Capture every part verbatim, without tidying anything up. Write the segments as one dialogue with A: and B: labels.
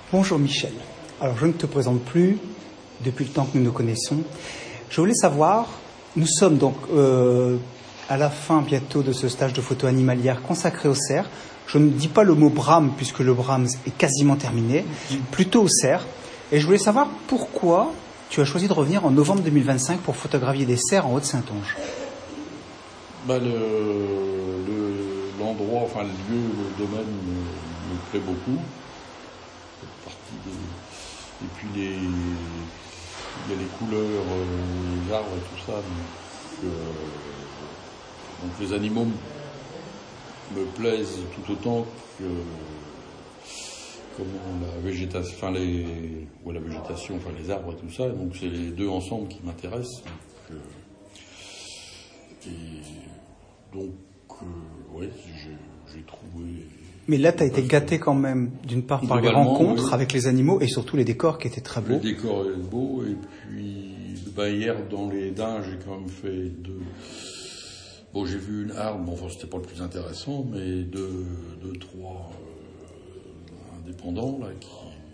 A: Bonjour Michel. Alors je ne te présente plus depuis le temps que nous nous connaissons. Je voulais savoir, nous sommes donc euh, à la fin bientôt de ce stage de photo animalière consacré au cerf. Je ne dis pas le mot brame puisque le brame est quasiment terminé, plutôt au cerf. Et je voulais savoir pourquoi tu as choisi de revenir en novembre deux mille vingt-cinq pour photographier des cerfs en Haute-Saintonge.
B: Bah le, le, l'endroit, enfin le lieu, le domaine me, me plaît beaucoup. Cette partie des, et puis les, il y a les couleurs, euh, les arbres et tout ça. Donc, euh, donc les animaux me, me plaisent tout autant que comment la végétation, enfin les, ouais, la végétation, enfin les arbres et tout ça. Donc c'est les deux ensemble qui m'intéressent. Donc, euh, Et donc, euh, oui, j'ai, j'ai trouvé...
A: Mais là, tu as été gâté quand même, d'une part par les rencontres oui. avec les animaux et surtout les décors qui étaient très beaux.
B: Les décors étaient beaux, et puis bah, hier, dans les daims, j'ai quand même fait deux... Bon, j'ai vu une harpe, bon, enfin, c'était pas le plus intéressant, mais deux, deux trois euh, indépendants, là, qui,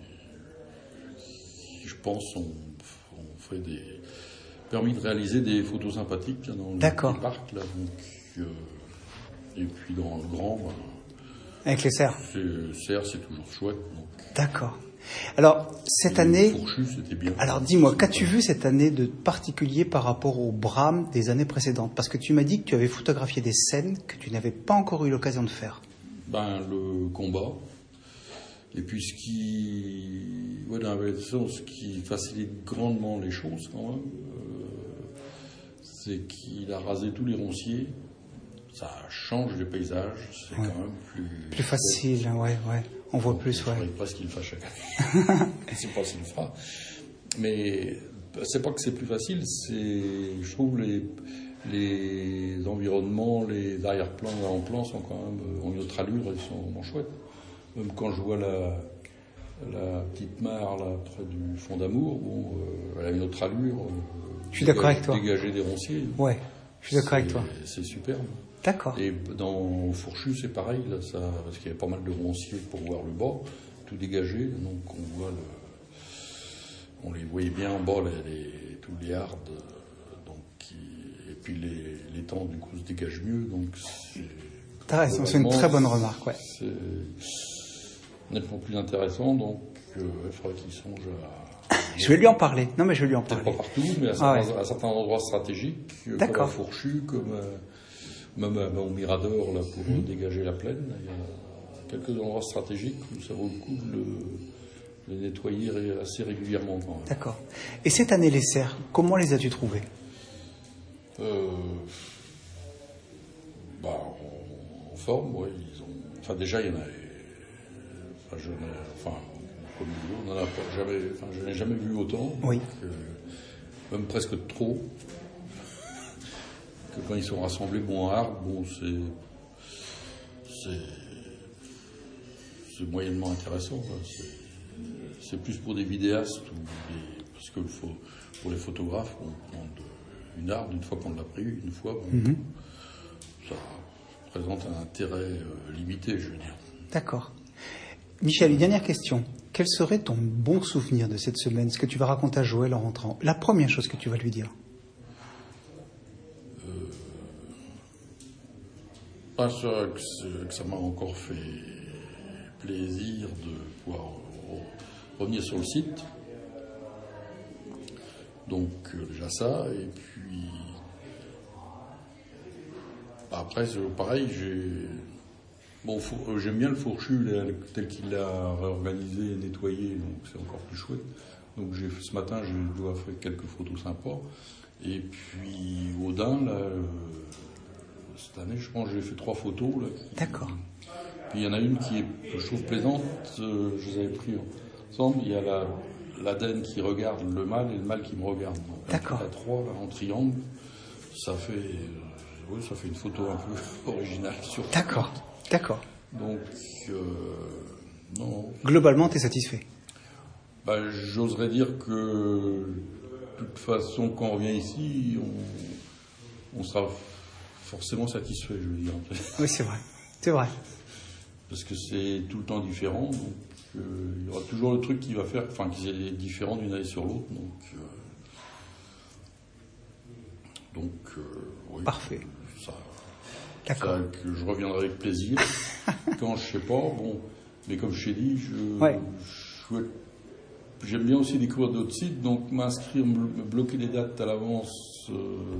B: qui, je pense, ont, ont fait des... permis de réaliser des photos sympathiques là, dans le
A: D'accord.
B: parc là, donc, euh, et puis dans le grand bah,
A: avec les cerfs
B: c'est, cerfs c'est toujours chouette donc.
A: D'accord. Alors cette année
B: fourchu, c'était bien.
A: Alors dis-moi, qu'as-tu vu cette année de particulier par rapport au brame des années précédentes? Parce que tu m'as dit que tu avais photographié des scènes que tu n'avais pas encore eu l'occasion de faire.
B: Ben le combat. Et puis ce qui, ouais, dans la ce qui facilite grandement les choses quand même, euh, c'est qu'il a rasé tous les ronciers. Ça change les paysages, c'est ouais. quand même plus...
A: Plus facile, ouais, ouais. On voit
B: donc,
A: plus,
B: je
A: ouais.
B: ne sais pas ce qu'il fâche. Je sais pas s'il le fera. Mais c'est pas que c'est plus facile, c'est, je trouve, les, les environnements, les arrière-plans, les avant-plans sont quand même, ont une autre allure, ils sont vraiment chouettes. Même quand je vois la, la petite mare là, près du Fond d'Amour, bon, euh, elle a une autre allure. Euh,
A: je suis d'accord avec toi.
B: Dégager des ronciers.
A: Ouais, je suis d'accord avec toi.
B: C'est superbe.
A: D'accord.
B: Et dans Fourchu, c'est pareil, là, ça, parce qu'il y a pas mal de ronciers pour voir le bas, tout dégagé, donc on voit le, on les voyait bien en bas, les, les, tous les hardes, donc, qui, et puis les, les temps du coup se dégagent mieux, donc c'est...
A: T'as raison, c'est une très bonne remarque, ouais.
B: C'est nettement plus intéressant, donc euh, il faudrait qu'il songe à...
A: Je vais lui en parler. Non, mais je vais lui en parler.
B: Peut-être pas partout, mais à, ah certains, ouais. à certains endroits stratégiques,
A: D'accord.
B: comme à Fourchu, comme euh, même euh, au Mirador, là, pour mmh. dégager la plaine. Il y a quelques endroits stratégiques où ça vaut le coup de le, de les nettoyer assez régulièrement. Quand même.
A: D'accord. Et cette année, les cerfs, comment les as-tu trouvés?
B: euh, bah, en, en forme, oui. Ils ont, enfin, déjà, il y en a... Enfin, je n'ai... Enfin, comme on n'en a pas jamais, enfin, je n'ai jamais vu autant.
A: Oui.
B: Donc, euh, même presque trop. Que quand ils sont rassemblés, bon, à arbre, bon, c'est, c'est, c'est moyennement intéressant. C'est, c'est plus pour des vidéastes ou des, parce que faut, pour les photographes, on prend de, une arbre une fois qu'on l'a pris, une fois, bon, mm-hmm. ça présente un intérêt euh, limité, je veux dire.
A: D'accord. Michel, une dernière question. Quel serait ton bon souvenir de cette semaine? Ce que tu vas raconter à Joël en rentrant? La première chose que tu vas lui dire?
B: euh, Pas sûr que, que ça m'a encore fait plaisir de pouvoir revenir sur le site. Donc euh, déjà ça, et puis après c'est pareil, j'ai... Bon, four, j'aime bien le Fourchu tel qu'il l'a réorganisé, nettoyé, donc c'est encore plus chouette. Donc j'ai, ce matin, je dois faire quelques photos sympas. Et puis au daim, là, euh, cette année, je pense que j'ai fait trois photos. Là, qui,
A: D'accord.
B: Puis il y en a une qui est, que je trouve plaisante, euh, je les avais pris ensemble. Il y a la, l'Aden qui regarde le mâle et le mâle qui me regarde. Donc,
A: d'accord.
B: À trois, là, en triangle, ça fait, euh, oui, ça fait une photo un peu originale. Sur
A: d'accord. D'accord.
B: Donc, euh, non.
A: Globalement, tu es satisfait?
B: Bah, j'oserais dire que, de toute façon, quand on revient ici, on, on sera forcément satisfait, je veux dire.
A: Oui, c'est vrai. C'est vrai.
B: Parce que c'est tout le temps différent. Donc, euh, il y aura toujours le truc qui va faire, enfin, qui est différent d'une année sur l'autre. Donc, euh, donc euh, oui.
A: Parfait.
B: Ça,
A: D'accord.
B: ça, que je reviendrai avec plaisir. Quand je sais pas, bon, mais comme je t'ai dit, je,
A: Ouais.
B: je, j'aime bien aussi découvrir d'autres sites, donc m'inscrire, me bloquer les dates à l'avance. Euh,